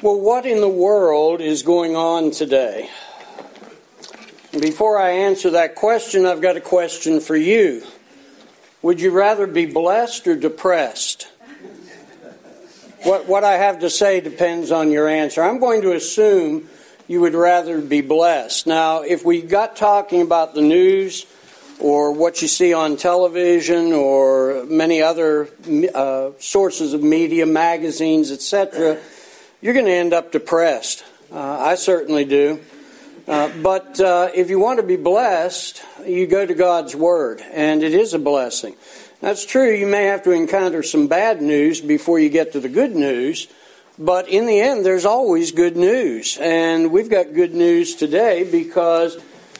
Well, what in the world is going on today? Before I answer that question, I've got a question for you. Would you rather be blessed or depressed? What I have to say depends on your answer. I'm going to assume you would rather be blessed. Now, if we got talking about the news or what you see on television or many other sources of media, magazines, etc., you're going to end up depressed. I certainly do. But if you want to be blessed, you go to God's Word, and it is a blessing. That's true. You may have to encounter some bad news before you get to the good news, but in the end, there's always good news. And we've got good news today because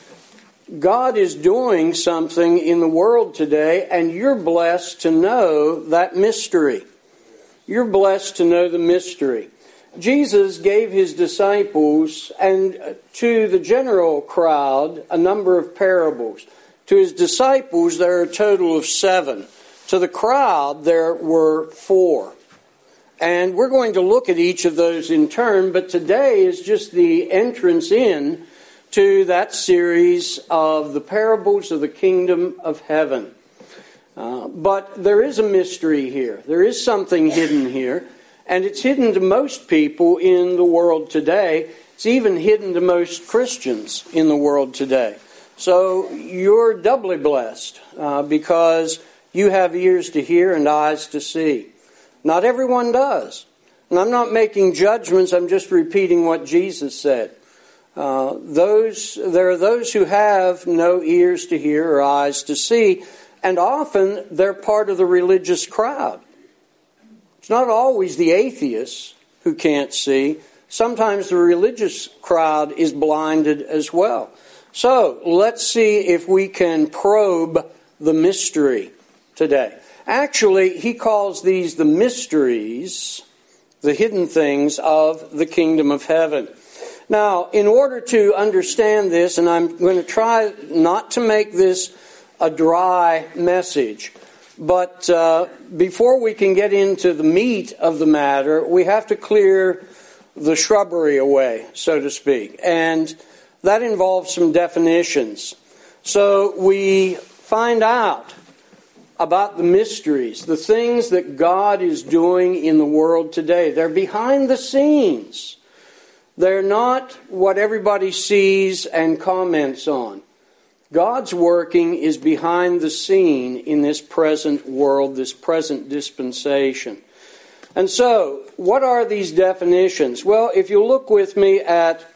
God is doing something in the world today, and you're blessed to know that mystery. You're blessed to know the mystery. Jesus gave his disciples and to the general crowd a number of parables. To his disciples, there are a total of 7. To the crowd, there were 4. And we're going to look at each of those in turn, but today is just the entrance in to that series of the parables of the kingdom of heaven. But there is a mystery here. There is something hidden here. And it's hidden to most people in the world today. It's even hidden to most Christians in the world today. So you're doubly blessed because you have ears to hear and eyes to see. Not everyone does. And I'm not making judgments. I'm just repeating what Jesus said. There are those who have no ears to hear or eyes to see. And often they're part of the religious crowd. It's not always the atheists who can't see. Sometimes the religious crowd is blinded as well. So let's see if we can probe the mystery today. Actually, he calls these the mysteries, the hidden things of the kingdom of heaven. Now, in order to understand this, and I'm going to try not to make this a dry message, but before we can get into the meat of the matter, we have to clear the shrubbery away, so to speak. And that involves some definitions. So we find out about the mysteries, the things that God is doing in the world today. They're behind the scenes. They're not what everybody sees and comments on. God's working is behind the scene in this present world, this present dispensation. And so, what are these definitions? Well, if you look with me at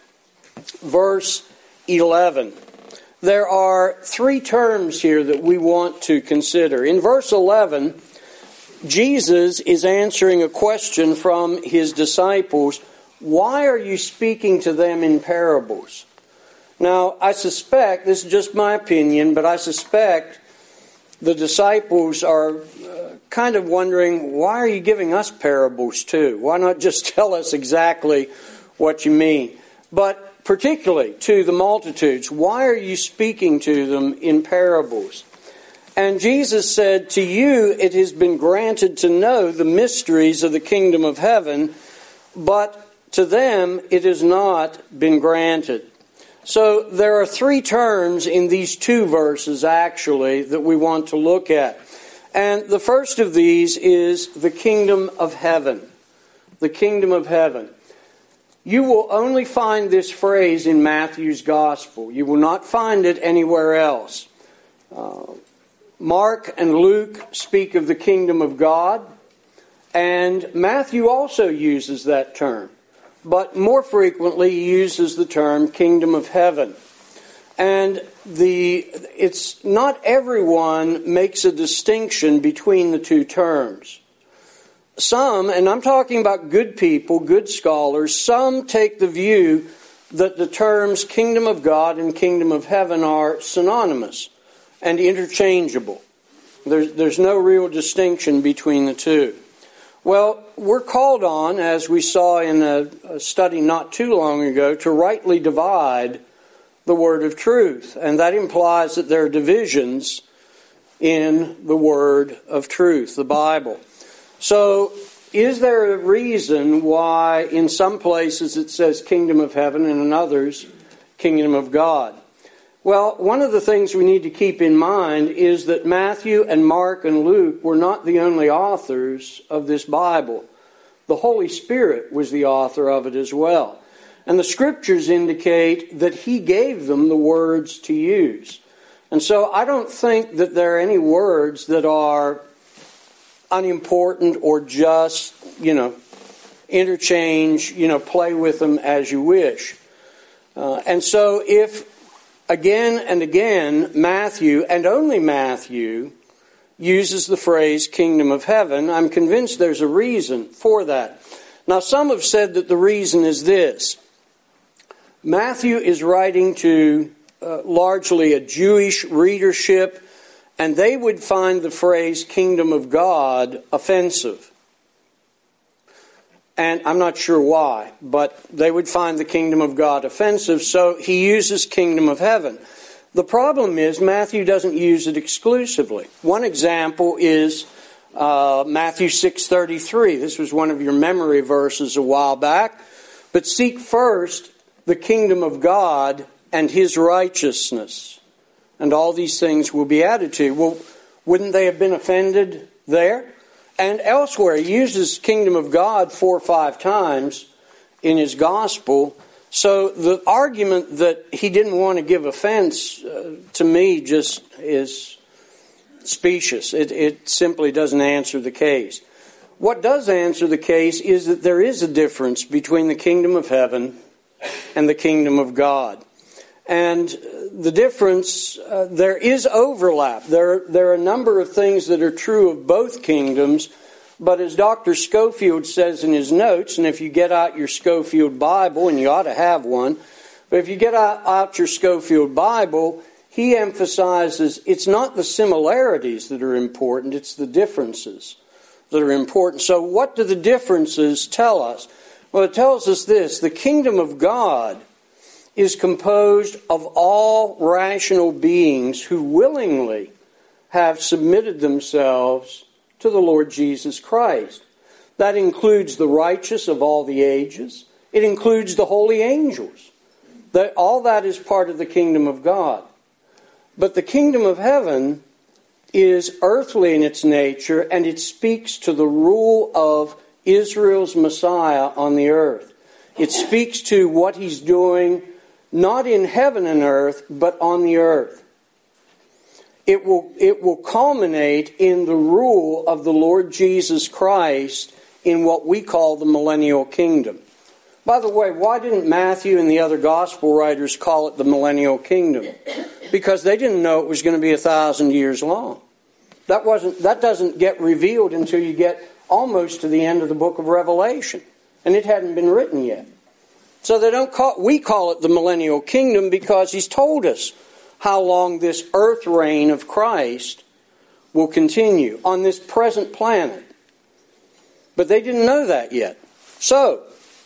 verse 11, there are 3 terms here that we want to consider. In verse 11, Jesus is answering a question from his disciples. Why are you speaking to them in parables? Now, I suspect, this is just my opinion, but I suspect the disciples are kind of wondering, why are you giving us parables too? Why not just tell us exactly what you mean? But particularly to the multitudes, why are you speaking to them in parables? And Jesus said, to you it has been granted to know the mysteries of the kingdom of heaven, but to them it has not been granted. So there are 3 terms in these 2 verses, actually, that we want to look at. And the first of these is the kingdom of heaven. The kingdom of heaven. You will only find this phrase in Matthew's gospel. You will not find it anywhere else. Mark and Luke speak of the kingdom of God, and Matthew also uses that term. But more frequently he uses the term kingdom of heaven. And it's not everyone makes a distinction between the 2 terms. Some, and I'm talking about good people, good scholars, some take the view that the terms kingdom of God and kingdom of heaven are synonymous and interchangeable. There's no real distinction between the 2. Well, we're called on, as we saw in a study not too long ago, to rightly divide the word of truth. And that implies that there are divisions in the word of truth, the Bible. So is there a reason why in some places it says kingdom of heaven and in others kingdom of God? Well, one of the things we need to keep in mind is that Matthew and Mark and Luke were not the only authors of this Bible. The Holy Spirit was the author of it as well. And the Scriptures indicate that He gave them the words to use. And so I don't think that there are any words that are unimportant or just, interchange, play with them as you wish. And so if again and again Matthew, and only Matthew, uses the phrase kingdom of heaven, I'm convinced there's a reason for that. Now some have said that the reason is this. Matthew is writing to largely a Jewish readership, and they would find the phrase kingdom of God offensive. And I'm not sure why, but they would find the kingdom of God offensive, so he uses kingdom of heaven. The problem is Matthew doesn't use it exclusively. One example is Matthew 6:33. This was one of your memory verses a while back. But seek first the kingdom of God and His righteousness, and all these things will be added to you. Well, wouldn't they have been offended there? And elsewhere, he uses kingdom of God 4 or 5 times in his gospel. So the argument that he didn't want to give offense, to me, just is specious. It simply doesn't answer the case. What does answer the case is that there is a difference between the kingdom of heaven and the kingdom of God. And the difference, there is overlap. There are a number of things that are true of both kingdoms, but as Dr. Schofield says in his notes, and if you get out your Schofield Bible, and you ought to have one, but if you get out your Schofield Bible, he emphasizes it's not the similarities that are important, it's the differences that are important. So what do the differences tell us? Well, it tells us this: the kingdom of God is composed of all rational beings who willingly have submitted themselves to the Lord Jesus Christ. That includes the righteous of all the ages. It includes the holy angels. All that is part of the kingdom of God. But the kingdom of heaven is earthly in its nature, and it speaks to the rule of Israel's Messiah on the earth. It speaks to what He's doing not in heaven and earth, but on the earth. It will culminate in the rule of the Lord Jesus Christ in what we call the millennial kingdom. By the way, why didn't Matthew and the other gospel writers call it the millennial kingdom? Because they didn't know it was going to be 1,000 years long. That doesn't get revealed until you get almost to the end of the book of Revelation, and it hadn't been written yet. So we call it the millennial kingdom because He's told us how long this earth reign of Christ will continue on this present planet. But they didn't know that yet. So,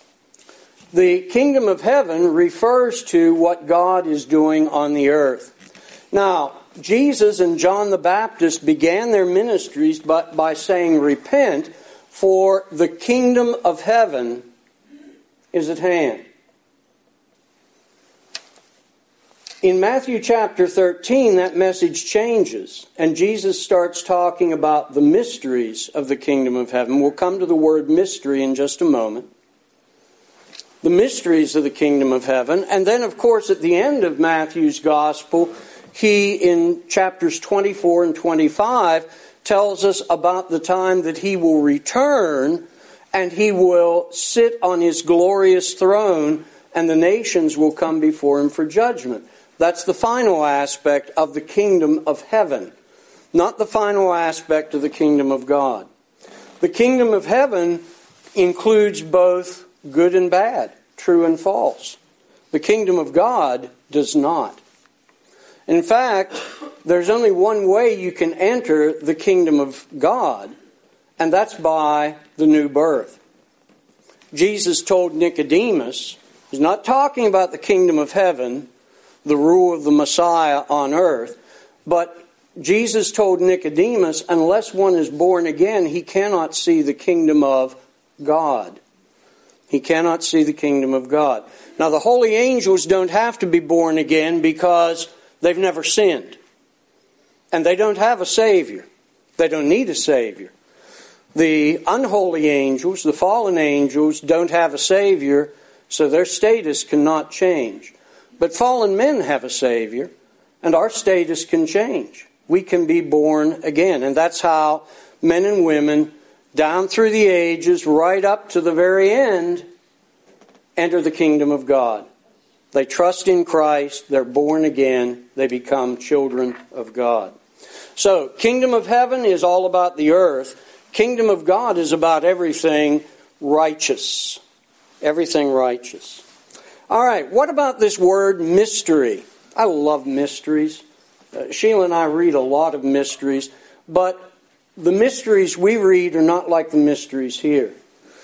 the kingdom of heaven refers to what God is doing on the earth. Now, Jesus and John the Baptist began their ministries by saying, "Repent, for the kingdom of heaven is at hand." In Matthew chapter 13, that message changes, and Jesus starts talking about the mysteries of the kingdom of heaven. We'll come to the word mystery in just a moment. The mysteries of the kingdom of heaven. And then, of course, at the end of Matthew's gospel, he, in chapters 24 and 25, tells us about the time that He will return and He will sit on His glorious throne and the nations will come before Him for judgment. That's the final aspect of the kingdom of heaven, not the final aspect of the kingdom of God. The kingdom of heaven includes both good and bad, true and false. The kingdom of God does not. In fact, there's only one way you can enter the kingdom of God, and that's by the new birth. Jesus told Nicodemus, He's not talking about the kingdom of heaven, the rule of the Messiah on earth, but Jesus told Nicodemus, unless one is born again, he cannot see the kingdom of God. He cannot see the kingdom of God. Now, the holy angels don't have to be born again because they've never sinned. And they don't have a Savior. They don't need a Savior. The unholy angels, the fallen angels, don't have a Savior, so their status cannot change. But fallen men have a Savior, and our status can change. We can be born again. And that's how men and women, down through the ages, right up to the very end, enter the kingdom of God. They trust in Christ, they're born again, they become children of God. So, kingdom of heaven is all about the earth. Kingdom of God is about everything righteous. Everything righteous. All right, what about this word mystery? I love mysteries. Sheila and I read a lot of mysteries, but the mysteries we read are not like the mysteries here.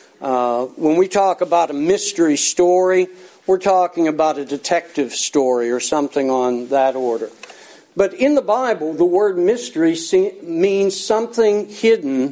When we talk about a mystery story, we're talking about a detective story or something on that order. But in the Bible, the word mystery means something hidden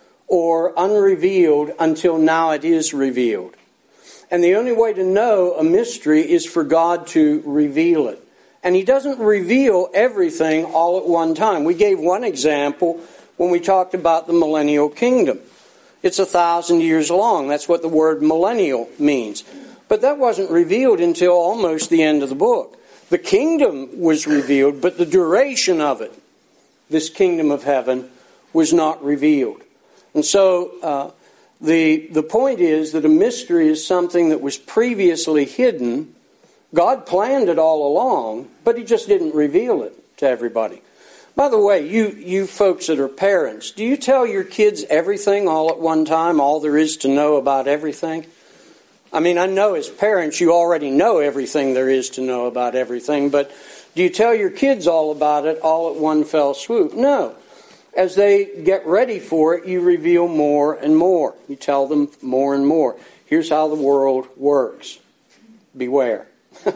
or unrevealed until now it is revealed. And the only way to know a mystery is for God to reveal it. And He doesn't reveal everything all at one time. We gave one example when we talked about the millennial kingdom. It's 1,000 years long. That's what the word millennial means. But that wasn't revealed until almost the end of the book. The kingdom was revealed, but the duration of it, this kingdom of heaven, was not revealed. And so the point is that a mystery is something that was previously hidden. God planned it all along, but He just didn't reveal it to everybody. By the way, you folks that are parents, do you tell your kids everything all at one time, all there is to know about everything? I mean, I know as parents you already know everything there is to know about everything, but do you tell your kids all about it all at one fell swoop? No. As they get ready for it, you reveal more and more. You tell them more and more. Here's how the world works. Beware.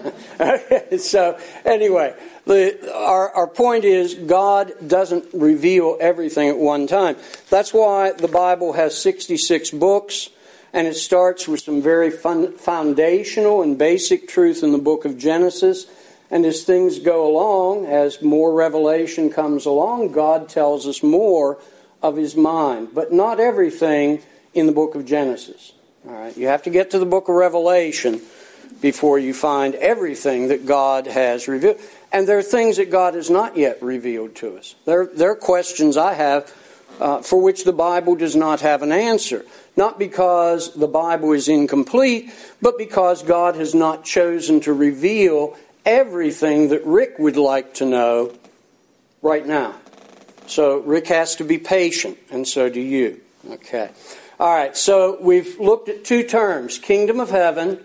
So, anyway, our point is God doesn't reveal everything at one time. That's why the Bible has 66 books, and it starts with some very foundational and basic truth in the book of Genesis. And as things go along, as more revelation comes along, God tells us more of His mind. But not everything in the book of Genesis. All right, you have to get to the book of Revelation before you find everything that God has revealed. And there are things that God has not yet revealed to us. There are questions I have for which the Bible does not have an answer. Not because the Bible is incomplete, but because God has not chosen to reveal everything that Rick would like to know right now. So Rick has to be patient, and so do you. Okay. All right, so we've looked at two terms, kingdom of heaven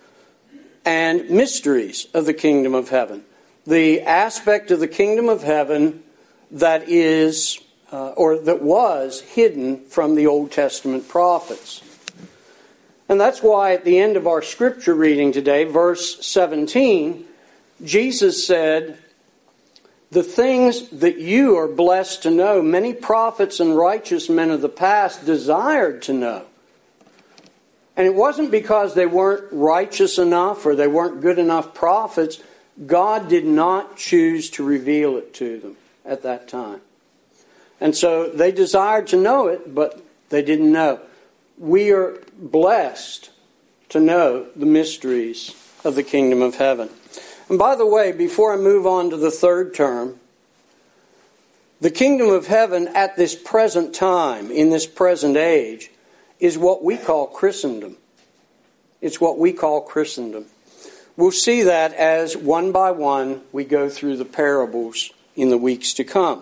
and mysteries of the kingdom of heaven. The aspect of the kingdom of heaven that is, or that was hidden from the Old Testament prophets. And that's why at the end of our scripture reading today, verse 17, Jesus said, the things that you are blessed to know, many prophets and righteous men of the past desired to know. And it wasn't because they weren't righteous enough or they weren't good enough prophets. God did not choose to reveal it to them at that time. And so they desired to know it, but they didn't know. We are blessed to know the mysteries of the kingdom of heaven. And by the way, before I move on to the third term, the kingdom of heaven at this present time, in this present age, is what we call Christendom. It's what we call Christendom. We'll see that as one by one we go through the parables in the weeks to come.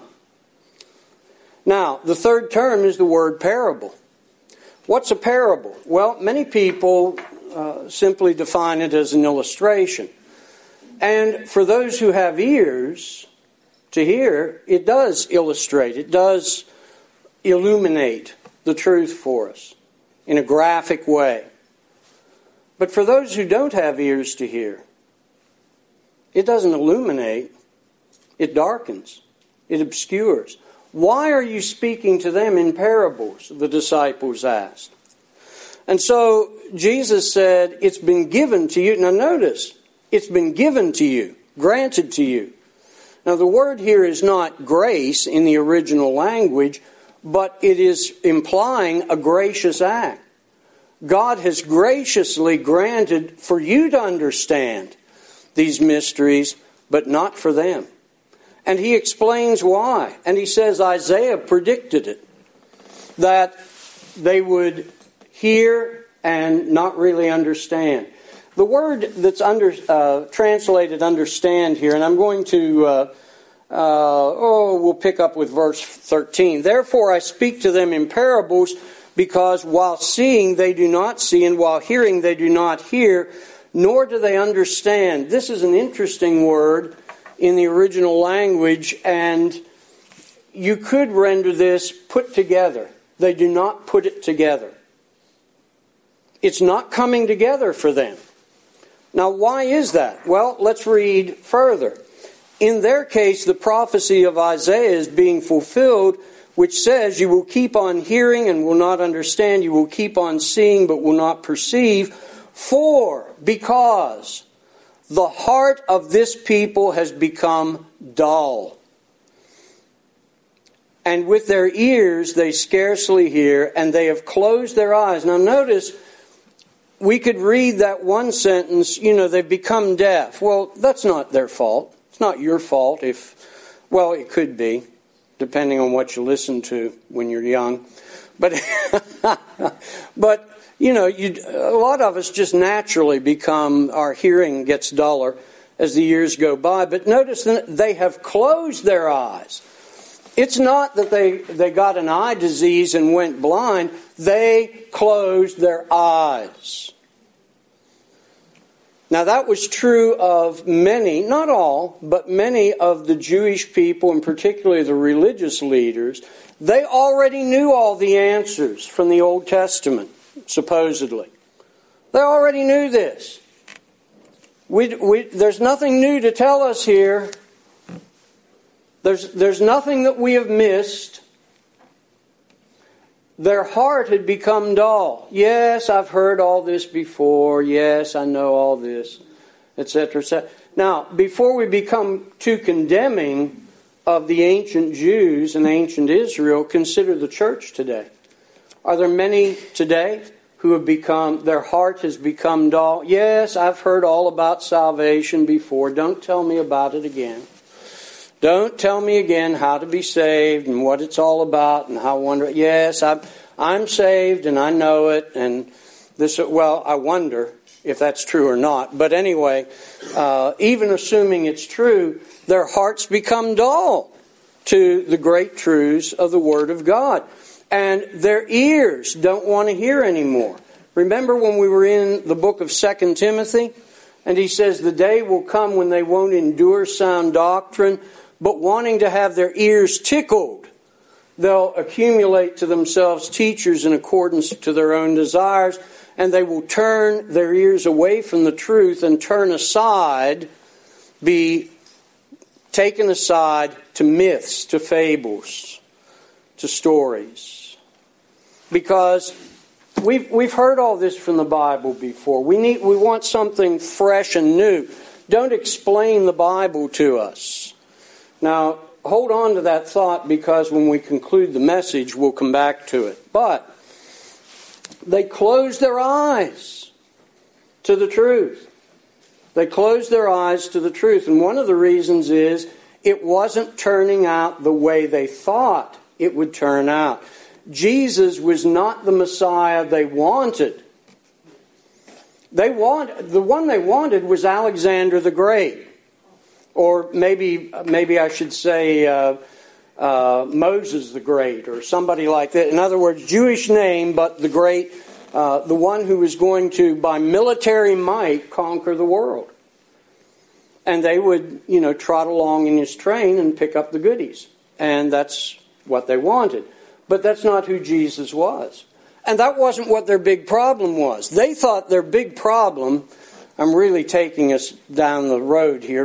Now, the third term is the word parable. What's a parable? Well, many people simply define it as an illustration. And for those who have ears to hear, it does illustrate, it does illuminate the truth for us in a graphic way. But for those who don't have ears to hear, it doesn't illuminate, it darkens. It obscures. Why are you speaking to them in parables? The disciples asked. And so Jesus said, it's been given to you. Now notice, it's been given to you, granted to you. Now the word here is not grace in the original language, but it is implying a gracious act. God has graciously granted for you to understand these mysteries, but not for them. And he explains why. And he says Isaiah predicted it, that they would hear and not really understand. The word that's translated understand here, and I'm going to, we'll pick up with verse 13. Therefore I speak to them in parables, because while seeing they do not see, and while hearing they do not hear, nor do they understand. This is an interesting word in the original language, and you could render this put together. They do not put it together. It's not coming together for them. Now, why is that? Well, let's read further. In their case, the prophecy of Isaiah is being fulfilled, which says, you will keep on hearing and will not understand. You will keep on seeing but will not perceive. Because the heart of this people has become dull. And with their ears they scarcely hear, and they have closed their eyes. Now notice, we could read that one sentence, they've become deaf. Well, that's not their fault. It's not your fault well, it could be, depending on what you listen to when you're young. But, a lot of us just naturally our hearing gets duller as the years go by. But notice that they have closed their eyes. It's not that they got an eye disease and went blind. They closed their eyes. Now that was true of many, not all, but many of the Jewish people, and particularly the religious leaders. They already knew all the answers from the Old Testament, supposedly. They already knew this. There's nothing new to tell us here. There's nothing that we have missed. Their heart had become dull. Yes, I've heard all this before. Yes, I know all this, etc., etc. Now, before we become too condemning of the ancient Jews and ancient Israel, consider the church today. Are there many today who have their heart has become dull? Yes, I've heard all about salvation before. Don't tell me about it again. Don't tell me again how to be saved and what it's all about and how wonderful. Yes, I'm saved and I know it. And I wonder if that's true or not. But anyway, even assuming it's true, their hearts become dull to the great truths of the Word of God. And their ears don't want to hear anymore. Remember when we were in the book of 2 Timothy? And he says, the day will come when they won't endure sound doctrine, but wanting to have their ears tickled, they'll accumulate to themselves teachers in accordance to their own desires, and they will turn their ears away from the truth and turn aside, be taken aside to myths, to fables, to stories. Because we've heard all this from the Bible before. We want something fresh and new. Don't explain the Bible to us. Now, hold on to that thought, because when we conclude the message, we'll come back to it. But they closed their eyes to the truth. They closed their eyes to the truth. And one of the reasons is it wasn't turning out the way they thought it would turn out. Jesus was not the Messiah they wanted. The one they wanted was Alexander the Great. Or maybe I should say Moses the Great, or somebody like that. In other words, Jewish name, but the great, the one who was going to, by military might, conquer the world. And they would, trot along in his train and pick up the goodies. And that's what they wanted. But that's not who Jesus was. And that wasn't what their big problem was. They thought their big problem, I'm really taking us down the road here, but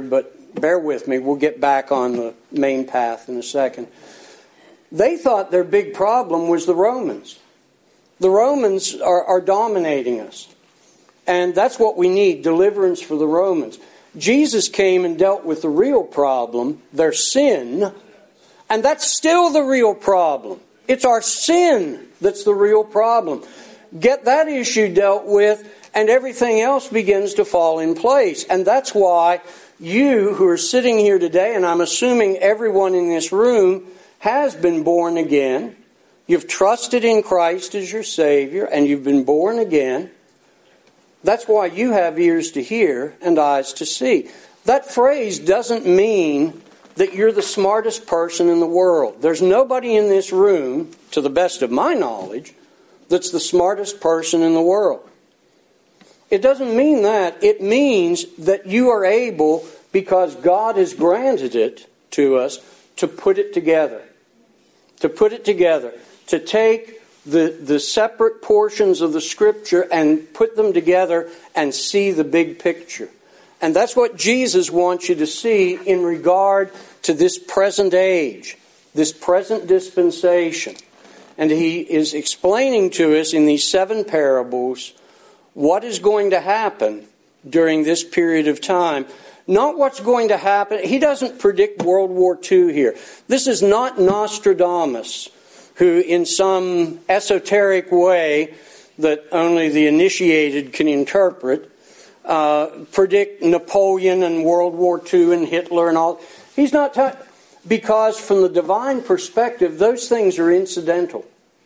bear with me. We'll get back on the main path in a second. They thought their big problem was the Romans. The Romans are dominating us. And that's what we need, deliverance for the Romans. Jesus came and dealt with the real problem, their sin, and that's still the real problem. It's our sin that's the real problem. Get that issue dealt with, and everything else begins to fall in place. And that's why you who are sitting here today, and I'm assuming everyone in this room has been born again. You've trusted in Christ as your Savior, and you've been born again. That's why you have ears to hear and eyes to see. That phrase doesn't mean that you're the smartest person in the world. There's nobody in this room, to the best of my knowledge, that's the smartest person in the world. It doesn't mean that. It means that you are able, because God has granted it to us, to put it together. To put it together. To take the separate portions of the Scripture and put them together and see the big picture. And that's what Jesus wants you to see in regard to this present age, this present dispensation. And He is explaining to us in these 7 parables what is going to happen during this period of time. Not what's going to happen. He doesn't predict World War II here. This is not Nostradamus, who in some esoteric way that only the initiated can interpret, predict Napoleon and World War II and Hitler and all. He's not because from the divine perspective, those things are incidental.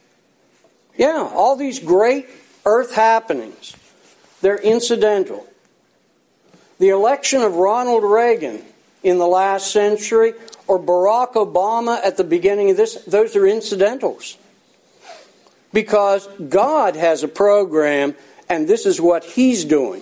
Yeah, all these great earth happenings, they're incidental. The election of Ronald Reagan in the last century, or Barack Obama at the beginning of this, those are incidentals. Because God has a program, and this is what He's doing.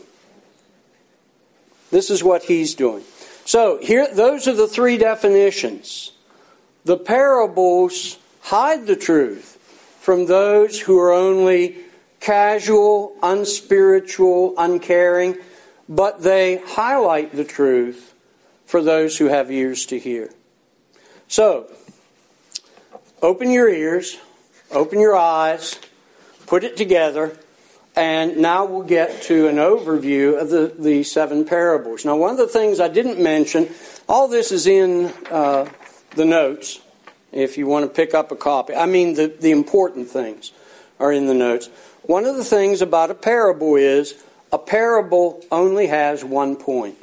This is what He's doing. So, here, those are the 3 definitions. The parables hide the truth from those who are only casual, unspiritual, uncaring, but they highlight the truth for those who have ears to hear. So, open your ears, open your eyes, put it together, and now we'll get to an overview of the 7 parables. Now, one of the things I didn't mention, all this is in the notes, if you want to pick up a copy. I mean, the important things are in the notes. One of the things about a parable is a parable only has one point.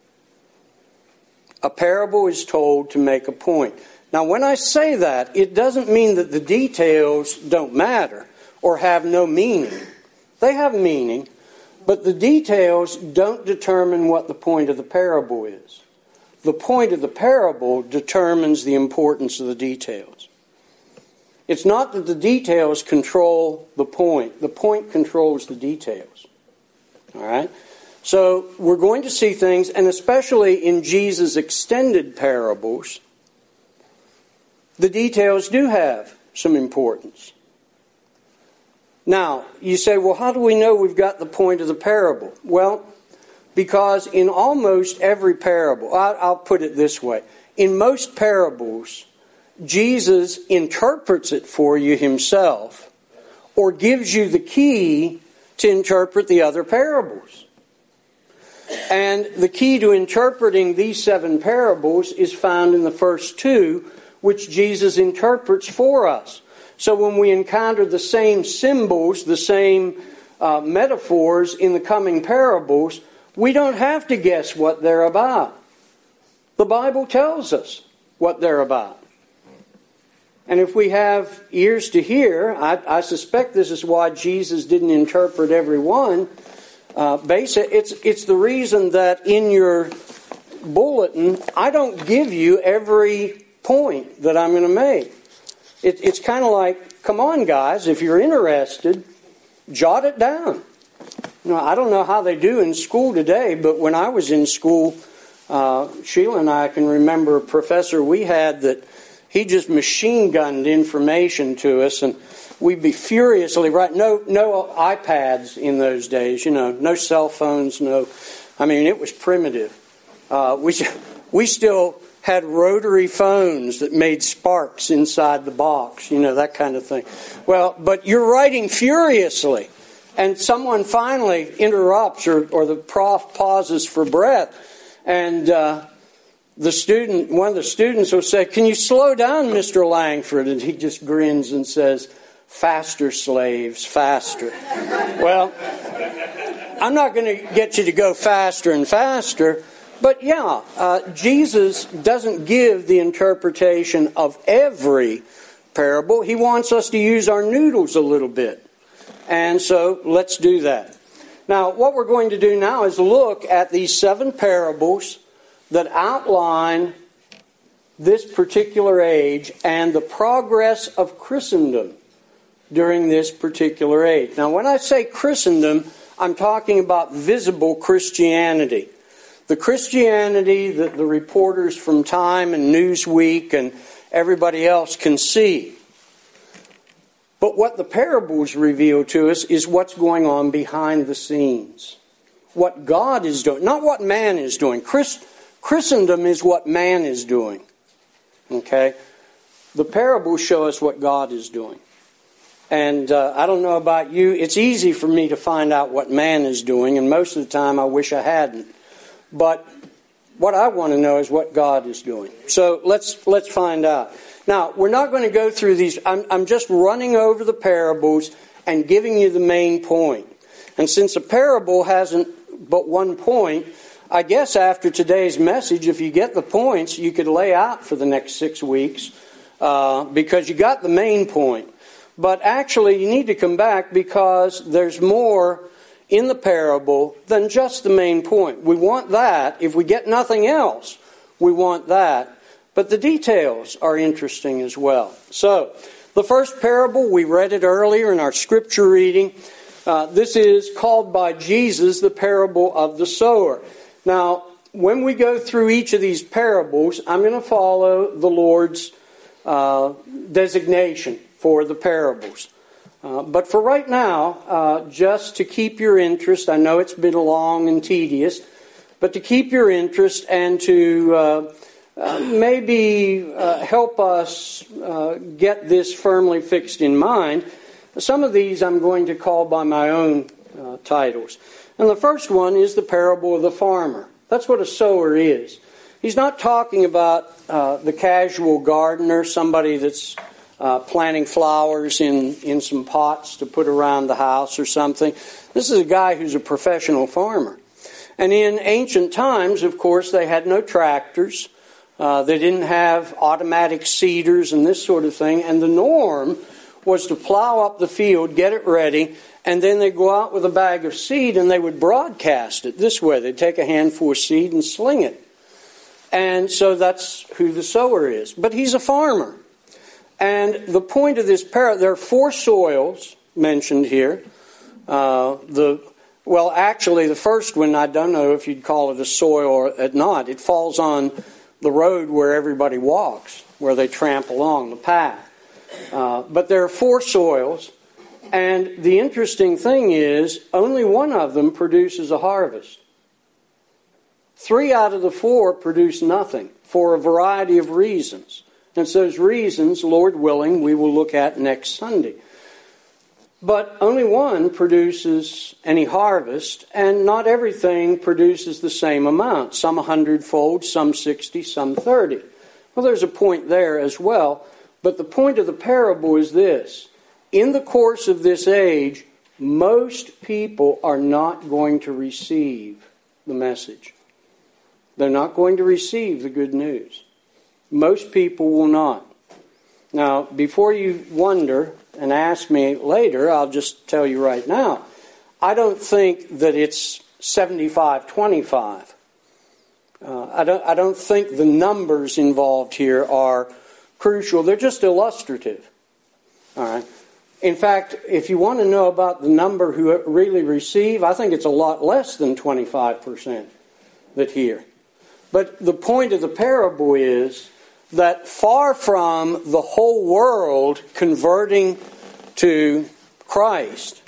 A parable is told to make a point. Now, when I say that, it doesn't mean that the details don't matter or have no meaning. They have meaning, but the details don't determine what the point of the parable is. The point of the parable determines the importance of the details. It's not that the details control the point. The point controls the details. All right? So we're going to see things, and especially in Jesus' extended parables, the details do have some importance. Now, you say, well, how do we know we've got the point of the parable? Well, because in almost every parable, I'll put it this way. In most parables, Jesus interprets it for you Himself or gives you the key to interpret the other parables. And the key to interpreting these 7 parables is found in the first 2, which Jesus interprets for us. So when we encounter the same symbols, the same metaphors in the coming parables, we don't have to guess what they're about. The Bible tells us what they're about. And if we have ears to hear, I suspect this is why Jesus didn't interpret every one. It's the reason that in your bulletin, I don't give you every point that I'm going to make. It's kind of like, come on guys, if you're interested, jot it down. You know, I don't know how they do in school today, but when I was in school, Sheila and I can remember a professor we had that he just machine gunned information to us, and we'd be furiously right. No iPads in those days, no cell phones, it was primitive. we still had rotary phones that made sparks inside the box, that kind of thing. Well, but you're writing furiously, and someone finally interrupts, or the prof pauses for breath, and one of the students will say, "Can you slow down, Mr. Langford?" And he just grins and says, "Faster, slaves, faster." Well, I'm not going to get you to go faster and faster, but Jesus doesn't give the interpretation of every parable. He wants us to use our noodles a little bit. And so let's do that. Now, what we're going to do now is look at these 7 parables that outline this particular age and the progress of Christendom during this particular age. Now, when I say Christendom, I'm talking about visible Christianity. The Christianity that the reporters from Time and Newsweek and everybody else can see. But what the parables reveal to us is what's going on behind the scenes. What God is doing, not what man is doing. Christendom is what man is doing. Okay? The parables show us what God is doing. And I don't know about you, it's easy for me to find out what man is doing, and most of the time I wish I hadn't. But what I want to know is what God is doing. So let's find out. Now, we're not going to go through these. I'm just running over the parables and giving you the main point. And since a parable hasn't but one point, I guess after today's message, if you get the points, you could lay out for the next 6 weeks because you got the main point. But actually, you need to come back because there's more in the parable than just the main point. We want that. If we get nothing else, we want that. But the details are interesting as well. So, the first parable, we read it earlier in our scripture reading. This is called by Jesus the parable of the sower. Now, when we go through each of these parables, I'm going to follow the Lord's designation for the parables. But for right now, just to keep your interest, I know it's been long and tedious, but to keep your interest and to maybe help us get this firmly fixed in mind, some of these I'm going to call by my own titles. And the first one is the parable of the farmer. That's what a sower is. He's not talking about the casual gardener, somebody that's planting flowers in some pots to put around the house or something. This is a guy who's a professional farmer. And in ancient times, of course, they had no tractors. They didn't have automatic seeders and this sort of thing. And the norm was to plow up the field, get it ready, and then they'd go out with a bag of seed and they would broadcast it this way. They'd take a handful of seed and sling it. And so that's who the sower is. But he's a farmer. And the point of this parable, there are 4 soils mentioned here. Actually, the first one, I don't know if you'd call it a soil or not. It falls on the road where everybody walks, where they tramp along the path. But there are 4 soils, and the interesting thing is only one of them produces a harvest. 3 out of the 4 produce nothing for a variety of reasons. And so those reasons, Lord willing, we will look at next Sunday. But only one produces any harvest, and not everything produces the same amount. Some 100-fold, some 60, some 30. Well, there's a point there as well. But the point of the parable is this. In the course of this age, most people are not going to receive the message. They're not going to receive the good news. Most people will not. Now, before you wonder and ask me later, I'll just tell you right now, I don't think that it's 75-25. I don't think the numbers involved here are crucial. They're just illustrative. All right. In fact, if you want to know about the number who really receive, I think it's a lot less than 25% that hear. But the point of the parable is that far from the whole world converting to Christ,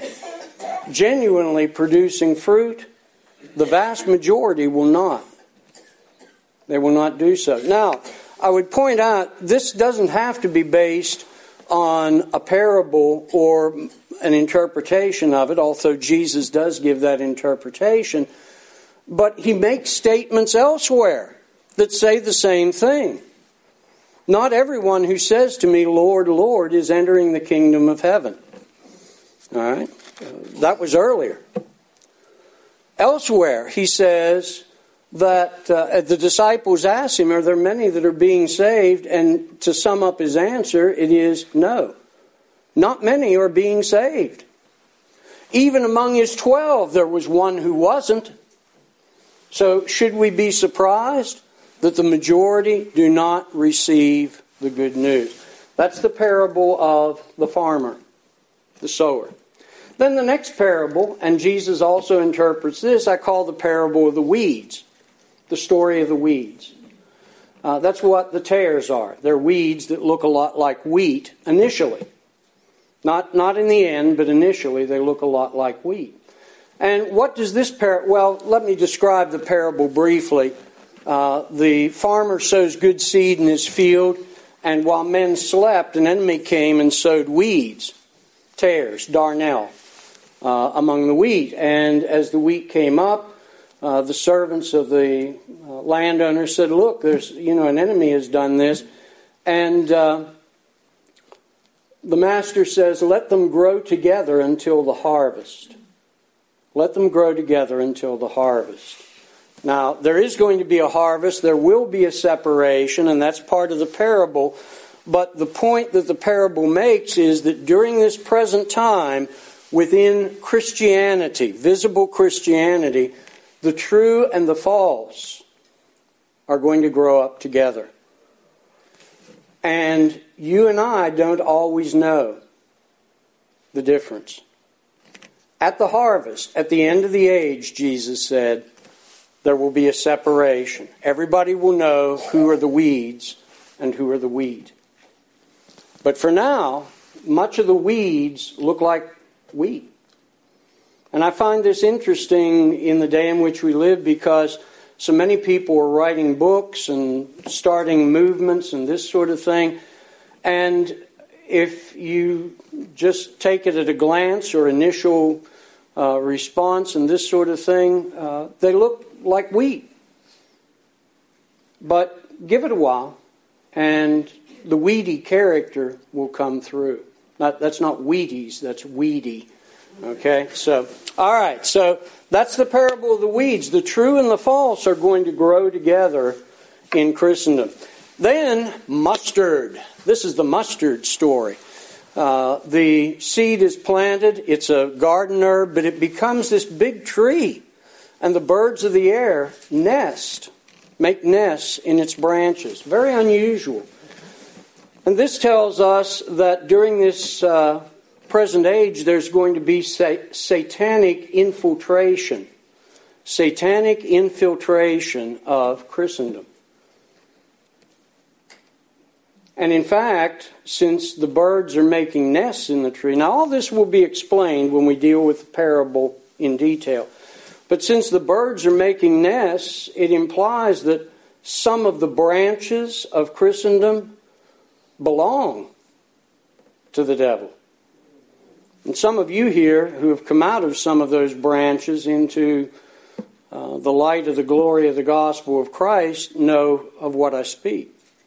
genuinely producing fruit, the vast majority will not. They will not do so. Now, I would point out, this doesn't have to be based on a parable or an interpretation of it, although Jesus does give that interpretation. But he makes statements elsewhere that say the same thing. Not everyone who says to me, Lord, Lord, is entering the kingdom of heaven. All right? That was earlier. Elsewhere, he says that the disciples ask him, are there many that are being saved? And to sum up his answer, it is no. Not many are being saved. Even among his 12, there was one who wasn't. So should we be surprised that the majority do not receive the good news? That's the parable of the farmer, the sower. Then the next parable, and Jesus also interprets this, I call the parable of the weeds, the story of the weeds. That's what the tares are. They're weeds that look a lot like wheat initially. Not in the end, but initially they look a lot like wheat. And what does this parable... Well, let me describe the parable briefly. The farmer sows good seed in his field, and while men slept, an enemy came and sowed weeds, tares, darnel, among the wheat. And as the wheat came up, the servants of the landowner said, look, there's an enemy has done this. And the master says, let them grow together until the harvest. Let them grow together until the harvest. Now, there is going to be a harvest. There will be a separation, and that's part of the parable. But the point that the parable makes is that during this present time, within Christianity, visible Christianity, the true and the false are going to grow up together. And you and I don't always know the difference. At the harvest, at the end of the age, Jesus said, there will be a separation. Everybody will know who are the weeds and who are the wheat. But for now, much of the weeds look like wheat. And I find this interesting in the day in which we live because so many people are writing books and starting movements and this sort of thing. And if you just take it at a glance or initial response and this sort of thing, they look like wheat. But give it a while and the weedy character will come through. That's not Wheaties, that's weedy. Okay, so, all right, so that's the parable of the weeds. The true and the false are going to grow together in Christendom. Then, mustard. This is the mustard story. The seed is planted, it's a garden herb, but it becomes this big tree. And the birds of the air make nests in its branches. Very unusual. And this tells us that during this present age, there's going to be satanic infiltration. Satanic infiltration of Christendom. And in fact, since the birds are making nests in the tree, now all this will be explained when we deal with the parable in detail. But since the birds are making nests, it implies that some of the branches of Christendom belong to the devil. And some of you here who have come out of some of those branches into the light of the glory of the gospel of Christ know of what I speak.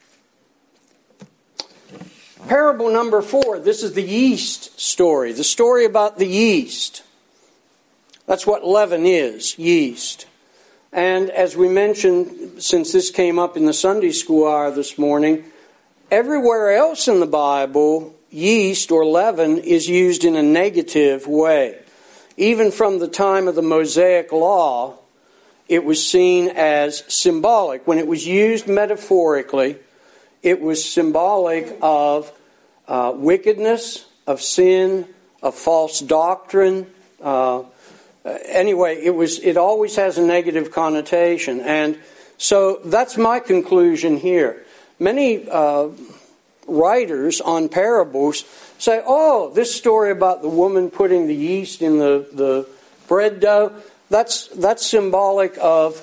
Parable number 4, this is the yeast story. The story about the yeast. That's what leaven is, yeast. And as we mentioned, since this came up in the Sunday school hour this morning, everywhere else in the Bible, yeast or leaven is used in a negative way. Even from the time of the Mosaic Law, it was seen as symbolic. When it was used metaphorically, it was symbolic of wickedness, of sin, of false doctrine. Anyway, it always has a negative connotation. And so that's my conclusion here. Many writers on parables say, oh, this story about the woman putting the yeast in the bread dough, that's symbolic of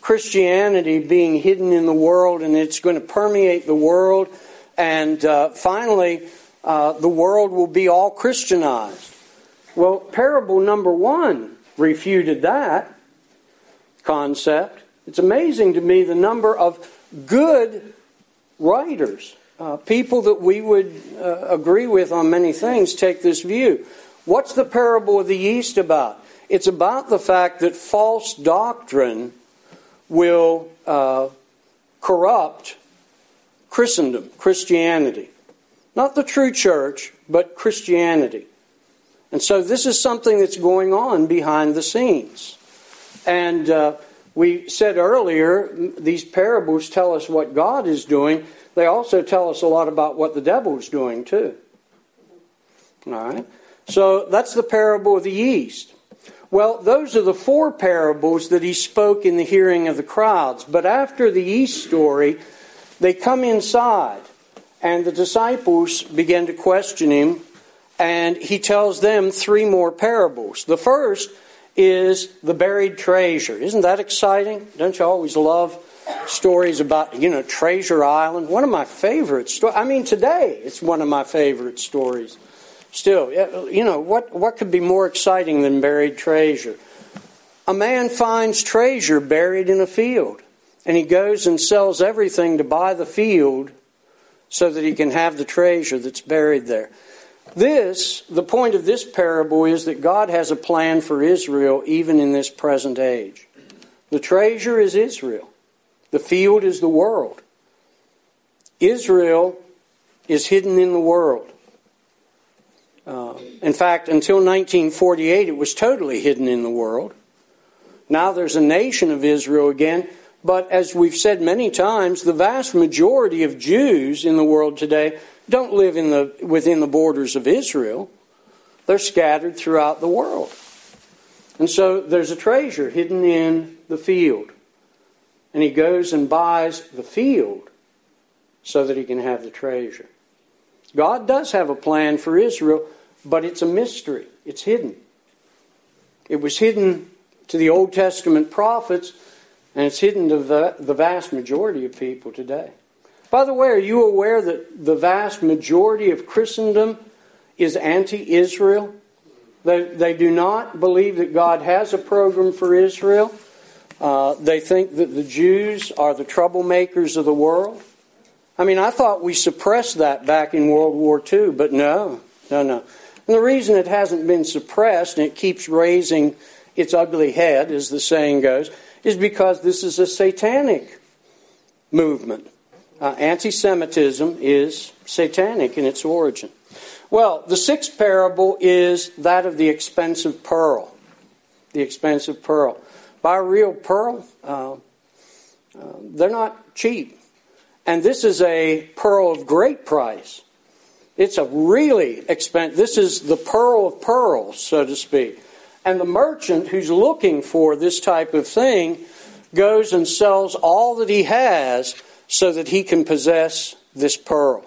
Christianity being hidden in the world, and it's going to permeate the world, and finally the world will be all Christianized. Well, parable number 1 refuted that concept. It's amazing to me the number of good writers, people that we would agree with on many things, take this view. What's the parable of the yeast about? It's about the fact that false doctrine will corrupt Christendom, Christianity. Not the true church, but Christianity. And so this is something that's going on behind the scenes. And we said earlier, these parables tell us what God is doing. They also tell us a lot about what the devil is doing too. All right? So that's the parable of the yeast. Well, those are the 4 parables that he spoke in the hearing of the crowds. But after the yeast story, they come inside, and the disciples begin to question him, and he tells them 3 more parables. The first is the buried treasure. Isn't that exciting? Don't you always love stories about, Treasure Island? One of my favorite stories. I mean, today it's one of my favorite stories. Still, what could be more exciting than buried treasure? A man finds treasure buried in a field, and he goes and sells everything to buy the field so that he can have the treasure that's buried there. The point of this parable is that God has a plan for Israel even in this present age. The treasure is Israel. The field is the world. Israel is hidden in the world. In fact, until 1948, it was totally hidden in the world. Now there's a nation of Israel again, but as we've said many times, the vast majority of Jews in the world today don't live within the borders of Israel. They're scattered throughout the world. And so there's a treasure hidden in the field. And he goes and buys the field so that he can have the treasure. God does have a plan for Israel, but it's a mystery. It's hidden. It was hidden to the Old Testament prophets, and it's hidden to the vast majority of people today. By the way, are you aware that the vast majority of Christendom is anti-Israel? They do not believe that God has a program for Israel. They think that the Jews are the troublemakers of the world. I mean, I thought we suppressed that back in World War II, but no. And the reason it hasn't been suppressed, and it keeps raising its ugly head, as the saying goes, is because this is a satanic movement. Anti-Semitism is satanic in its origin. Well, the 6th parable is that of the expensive pearl. The expensive pearl. Buy a real pearl, they're not cheap. And this is a pearl of great price. It's a really expensive. This is the pearl of pearls, so to speak. And the merchant who's looking for this type of thing goes and sells all that he has so that he can possess this pearl.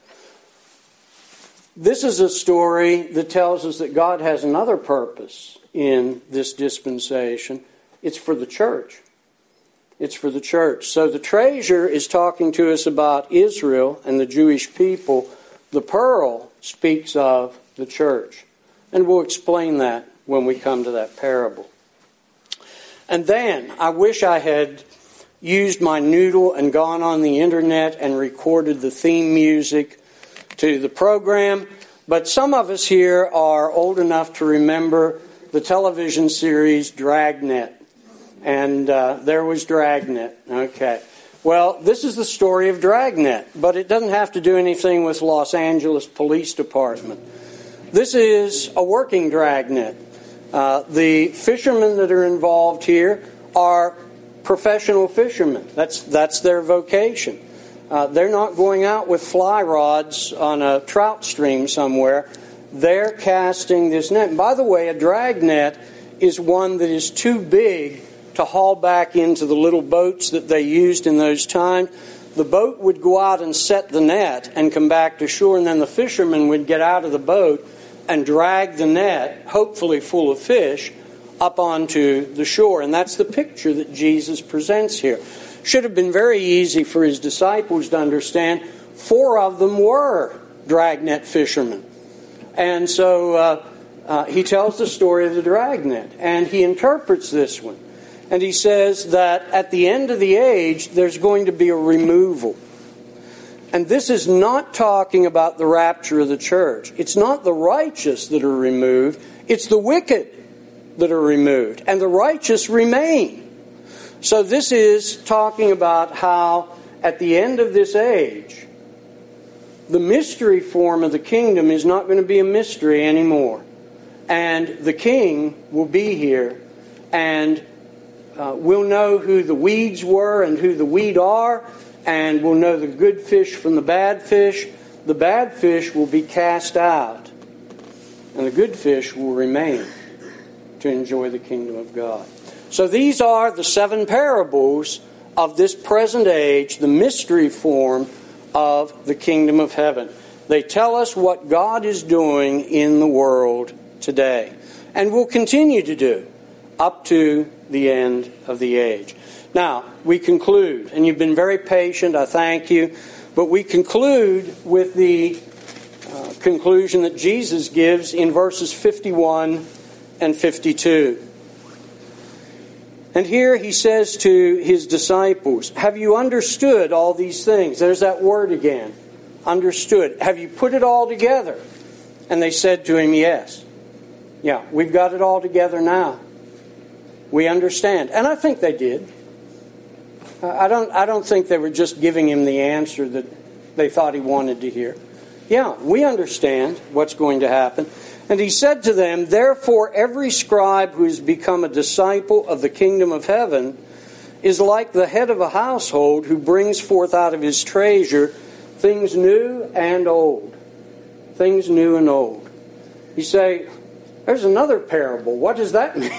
This is a story that tells us that God has another purpose in this dispensation. It's for the church. It's for the church. So the treasure is talking to us about Israel and the Jewish people. The pearl speaks of the church. And we'll explain that when we come to that parable. And then, I wish I had used my noodle and gone on the internet and recorded the theme music to the program. But some of us here are old enough to remember the television series Dragnet. And there was Dragnet. Okay. Well, this is the story of Dragnet, but it doesn't have to do anything with Los Angeles Police Department. This is a working Dragnet. The fishermen that are involved here are professional fishermen. That's their vocation. They're not going out with fly rods on a trout stream somewhere. They're casting this net. And by the way, a dragnet is one that is too big to haul back into the little boats that they used in those times. The boat would go out and set the net and come back to shore, and then the fishermen would get out of the boat and drag the net, hopefully full of fish, up onto the shore. And that's the picture that Jesus presents here. Should have been very easy for his disciples to understand. 4 of them were dragnet fishermen. And so he tells the story of the dragnet, and he interprets this one. And he says that at the end of the age, there's going to be a removal. And this is not talking about the rapture of the church. It's not the righteous that are removed. It's the wicked that are removed. And the righteous remain. So this is talking about how at the end of this age, the mystery form of the kingdom is not going to be a mystery anymore. And the king will be here, and we'll know who the weeds were and who the weed are, and we'll know the good fish from the bad fish. The bad fish will be cast out, and the good fish will remain to enjoy the kingdom of God. So these are the 7 parables of this present age, the mystery form of the kingdom of heaven. They tell us what God is doing in the world today, and will continue to do up to the end of the age. Now, we conclude, and you've been very patient, I thank you, but we conclude with the conclusion that Jesus gives in verses 51 and 52. And here he says to his disciples, have you understood all these things? There's that word again, understood. Have you put it all together? And they said to him, yes. Yeah, we've got it all together now. We understand. And I think they did. I don't think they were just giving him the answer that they thought he wanted to hear. Yeah, we understand what's going to happen. And he said to them, therefore every scribe who has become a disciple of the kingdom of heaven is like the head of a household who brings forth out of his treasure things new and old. Things new and old. You say, there's another parable. What does that mean?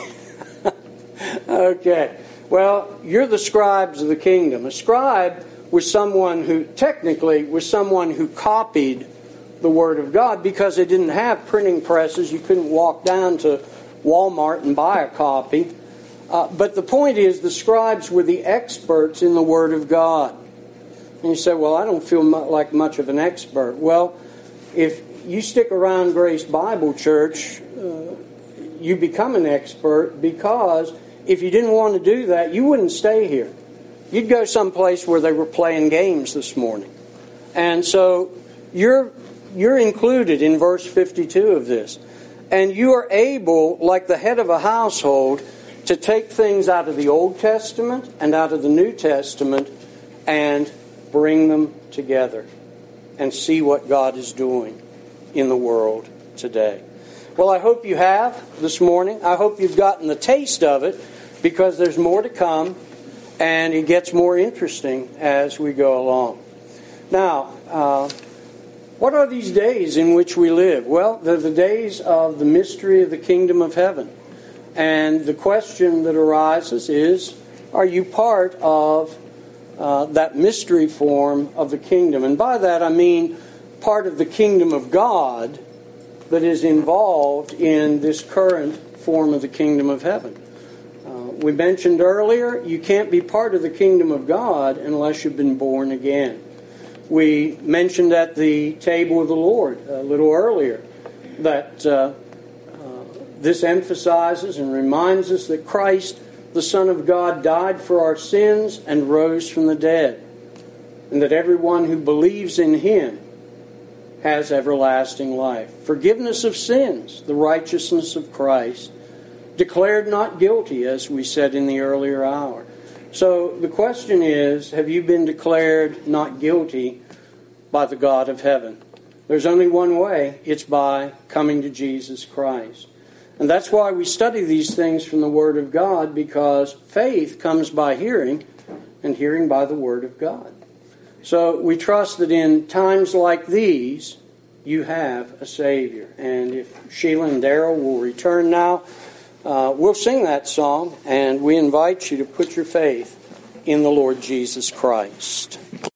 Okay. Well, you're the scribes of the kingdom. A scribe was someone who, technically, was someone who copied the Word of God because they didn't have printing presses. You couldn't walk down to Walmart and buy a copy. But the point is, the scribes were the experts in the Word of God. And you say, well, I don't feel like much of an expert. Well, if you stick around Grace Bible Church, you become an expert, because if you didn't want to do that, you wouldn't stay here. You'd go someplace where they were playing games this morning. And so you're included in verse 52 of this. And you are able, like the head of a household, to take things out of the Old Testament and out of the New Testament and bring them together and see what God is doing in the world today. Well, I hope you have this morning. I hope you've gotten the taste of it, because there's more to come, and it gets more interesting as we go along. Now, what are these days in which we live? Well, they're the days of the mystery of the kingdom of heaven. And the question that arises is, are you part of that mystery form of the kingdom? And by that I mean part of the kingdom of God that is involved in this current form of the kingdom of heaven. We mentioned earlier, you can't be part of the kingdom of God unless you've been born again. We mentioned at the table of the Lord a little earlier that this emphasizes and reminds us that Christ, the Son of God, died for our sins and rose from the dead, and that everyone who believes in Him has everlasting life. Forgiveness of sins, the righteousness of Christ, declared not guilty, as we said in the earlier hour. So the question is, have you been declared not guilty by the God of heaven? There's only one way. It's by coming to Jesus Christ. And that's why we study these things from the Word of God, because faith comes by hearing, and hearing by the Word of God. So we trust that in times like these, you have a Savior. And if Sheila and Darrell will return now, we'll sing that song, and we invite you to put your faith in the Lord Jesus Christ.